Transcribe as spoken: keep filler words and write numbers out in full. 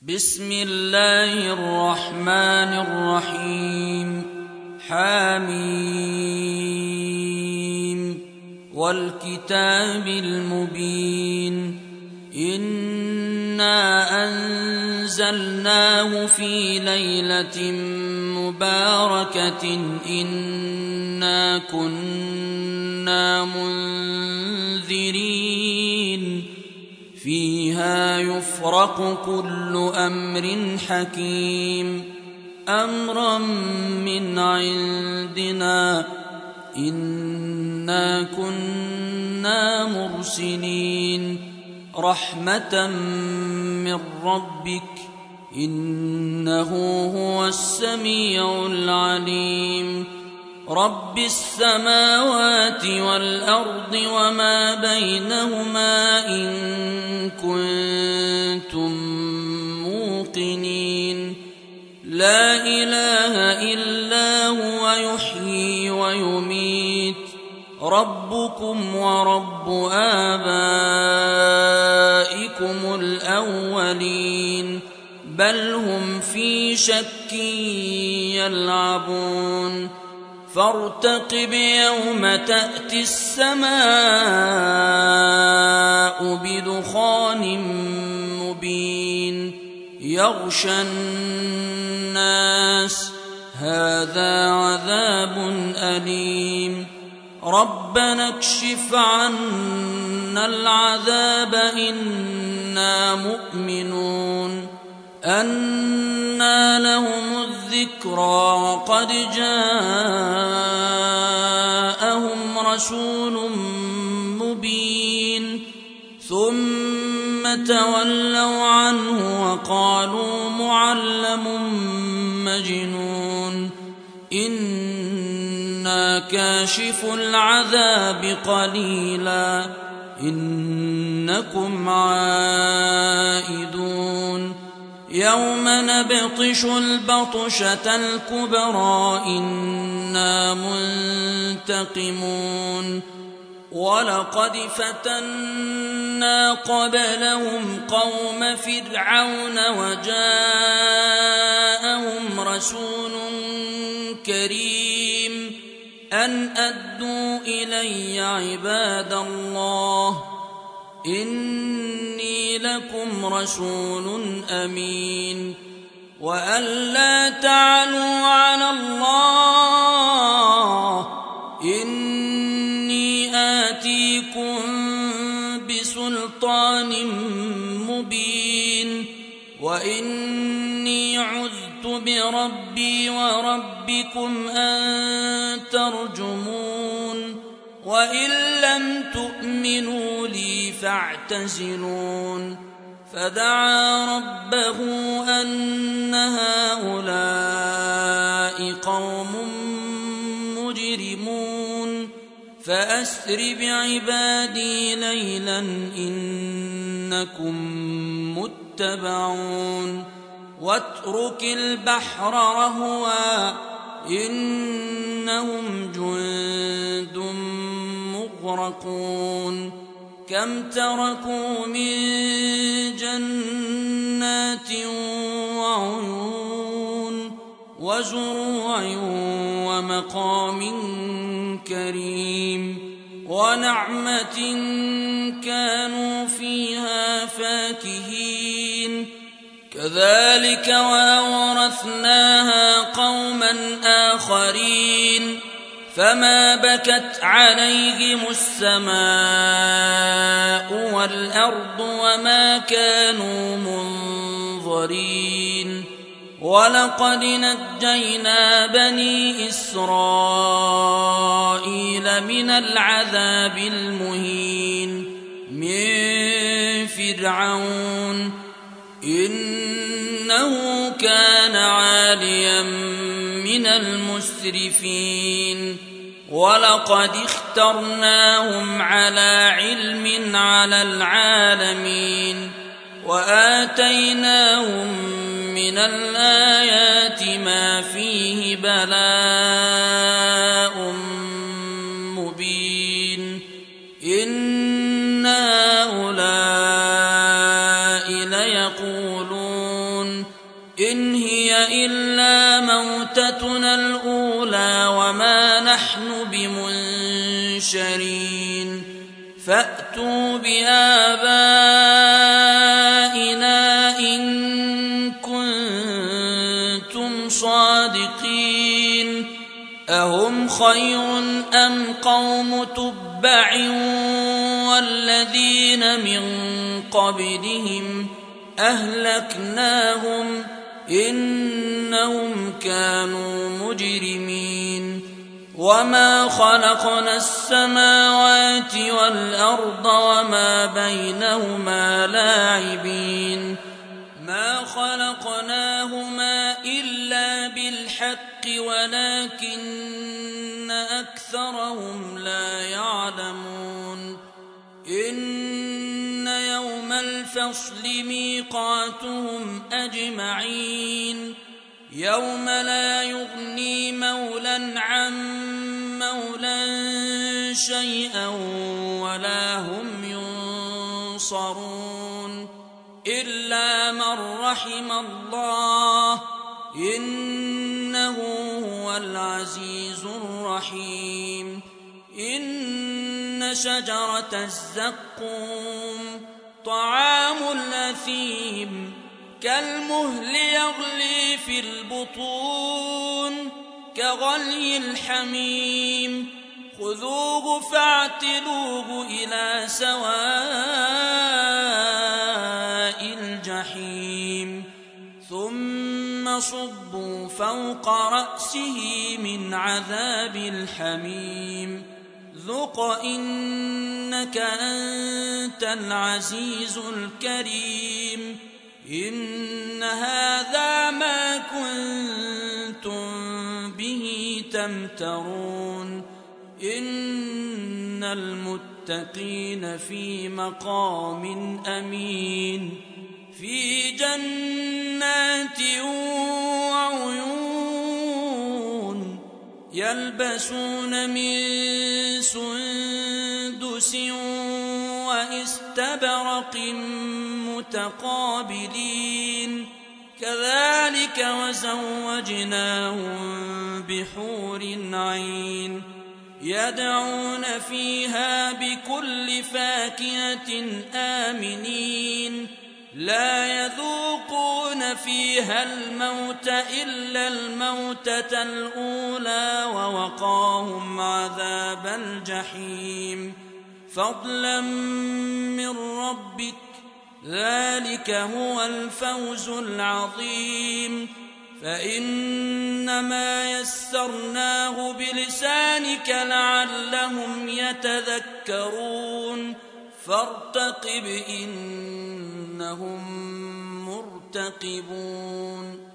بسم الله الرحمن الرحيم. حميم والكتاب المبين. إنا أنزلناه في ليلة مباركة إنا كنا منذرين فيها يفرق كل أمر حكيم أمرا من عندنا إنا كنا مرسلين رحمة من ربك إنه هو السميع العليم. رب السماوات والأرض وما بينهما إن كنتم موقنين. لا إله إلا هو يحيي ويميت ربكم ورب آبائكم الأولين بل هم في شك يلعبون. فارتقب يوم تأتي السماء بدخان مبين يغشى الناس هذا عذاب أليم. ربنا اكشف عنا العذاب إنا مؤمنون. أنى لهم الذكرى وقد جاءهم رسول مبين ثم تولوا عنه وقالوا معلم مجنون. إنا كاشف العذاب قليلا إنكم عائدون. يوم نبطش البطشة الكبرى إنا منتقمون. ولقد فتنا قبلهم قوم فرعون وجاءهم رسول كريم أن أدوا إلي عباد الله إني لكم رسول أمين. وأن لا تعلوا على الله إني آتيكم بسلطان مبين. وإني عذت بربي وربكم أن ترجمون. وإن لم تؤمنوا لي فاعتزلون. فدعا ربه أن هؤلاء قوم مجرمون فأسر بعبادي ليلا إنكم متبعون. واترك البحر رهوا إنهم جند مغرقون. كم تركوا من جنات وعيون وزروع ومقام كريم ونعمة كانوا فيها فاكهين. كذلك وأورثناها قوما آخرين فما بكت عليهم السماء والأرض وما كانوا منظرين. ولقد نجينا بني إسرائيل من العذاب المهين من فرعون إنه كان عاليا من المسرفين. ولقد اخترناهم على علم على العالمين وآتيناهم من الآيات ما فيه بلاء مبين. إن هؤلاء ليقولون يقولون إن هي إلا موتتنا الأولى وما نحن بمنشرين فأتوا بآبائنا إن كنتم صادقين أهم خير أم قوم تبع والذين من قبلهم أهلكناهم إنهم كانوا مجرمين وما خلقنا السماوات والأرض وما بينهما لاعبين ما خلقناهما إلا بالحق ولكن أكثرهم لا يعلمون إن يوم الفصل ميقاتهم أجمعين يوم لا يغني مولى عن مولى شيئا ولا هم ينصرون إلا من رحم الله إنه هو العزيز الرحيم إن شجرة الزقوم طعام الأثيم كالمهل يغلي في البطون كغلي الحميم خذوه فاعتلوه إلى سواء الجحيم ثم صبوا فوق رأسه من عذاب الحميم ذق إنك أنت العزيز الكريم إن هذا ما كنتم به تمترون إن المتقين في مقام أمين في جنات وعيون يلبسون من سندس واستبرق متقابلين كذلك وزوجناهم بحور عين يدعون فيها بكل فاكهة آمنين لا يذوقون فيها الموت إلا الموتة الأولى ووقاهم عذاب الجحيم فضلا من ربك ذلك هو الفوز العظيم فإنما يسرناه بلسانك لعلهم يتذكرون فارتقب إنهم مرتقبون